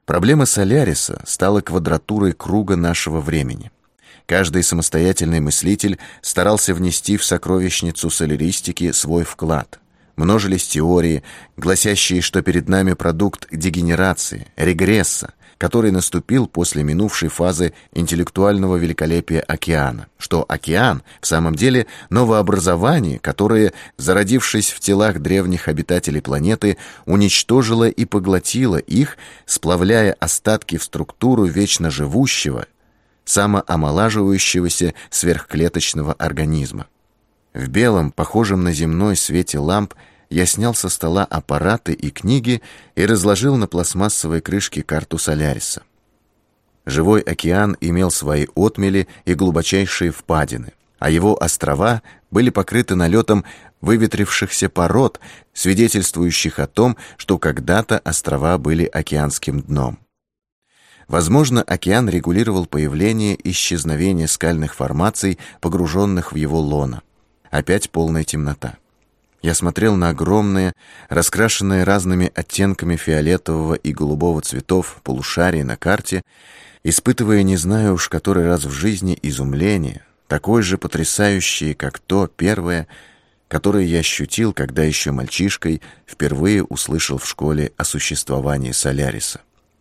Проблема Соляриса стала квадратурой круга нашего времени. Каждый самостоятельный мыслитель старался внести в сокровищницу соляристики свой вклад. Множились теории, гласящие, что перед нами продукт дегенерации, регресса, который наступил после минувшей фазы интеллектуального великолепия океана, что океан в самом деле новообразование, которое, зародившись в телах древних обитателей планеты, уничтожило и поглотило их, сплавляя остатки в структуру вечно живущего, самоомолаживающегося сверхклеточного организма. В белом, похожем на земной свете ламп, я снял со стола аппараты и книги и разложил на пластмассовой крышке карту Соляриса. Живой океан имел свои отмели и глубочайшие впадины, а его острова были покрыты налетом выветрившихся пород, свидетельствующих о том, что когда-то острова были океанским дном. Возможно, океан регулировал появление и исчезновение скальных формаций, погруженных в его лоно. Опять полная темнота. Я смотрел на огромные, раскрашенные разными оттенками фиолетового и голубого цветов полушария на карте, испытывая, не знаю уж который раз в жизни, изумление, такое же потрясающее, как то первое, которое я ощутил, когда еще мальчишкой впервые услышал в школе о существовании Соляриса.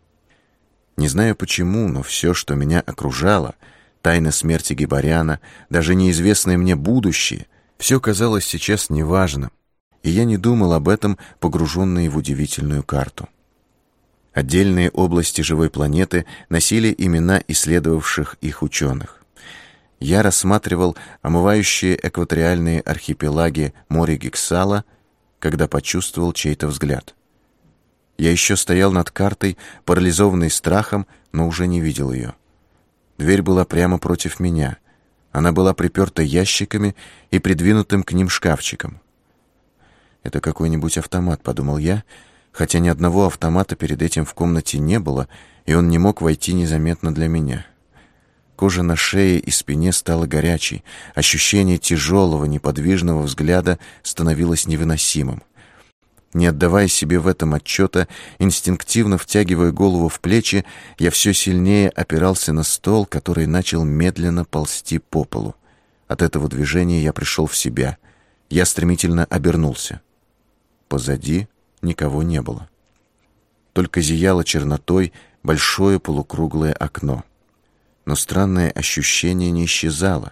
Не знаю почему, но все, что меня окружало, тайна смерти Гибаряна, даже неизвестное мне будущее, все казалось сейчас неважным, и я не думал об этом, погруженный в удивительную карту. Отдельные области живой планеты носили имена исследовавших их ученых. Я рассматривал омывающие экваториальные архипелаги море Гексала, когда почувствовал чей-то взгляд. Я еще стоял над картой, парализованный страхом, но уже не видел ее. Дверь была прямо против меня. Она была приперта ящиками и придвинутым к ним шкафчиком. «Это какой-нибудь автомат», — подумал я, хотя ни одного автомата перед этим в комнате не было, и он не мог войти незаметно для меня. Кожа на шее и спине стала горячей, ощущение тяжелого, неподвижного взгляда становилось невыносимым. Не отдавая себе в этом отчета, инстинктивно втягивая голову в плечи, я все сильнее опирался на стол, который начал медленно ползти по полу. От этого движения я пришел в себя. Я стремительно обернулся. Позади никого не было. Только зияло чернотой большое полукруглое окно. Но странное ощущение не исчезало.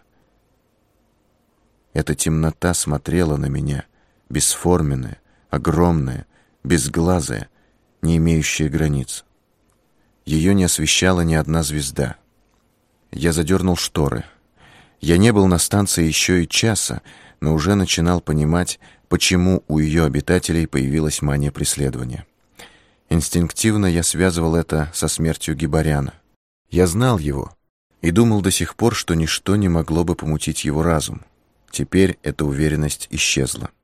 Эта темнота смотрела на меня, бесформенная, огромная, безглазая, не имеющая границ. Ее не освещала ни одна звезда. Я задернул шторы. Я не был на станции еще и часа, но уже начинал понимать, почему у ее обитателей появилась мания преследования. Инстинктивно я связывал это со смертью Гибаряна. Я знал его и думал до сих пор, что ничто не могло бы помутить его разум. Теперь эта уверенность исчезла.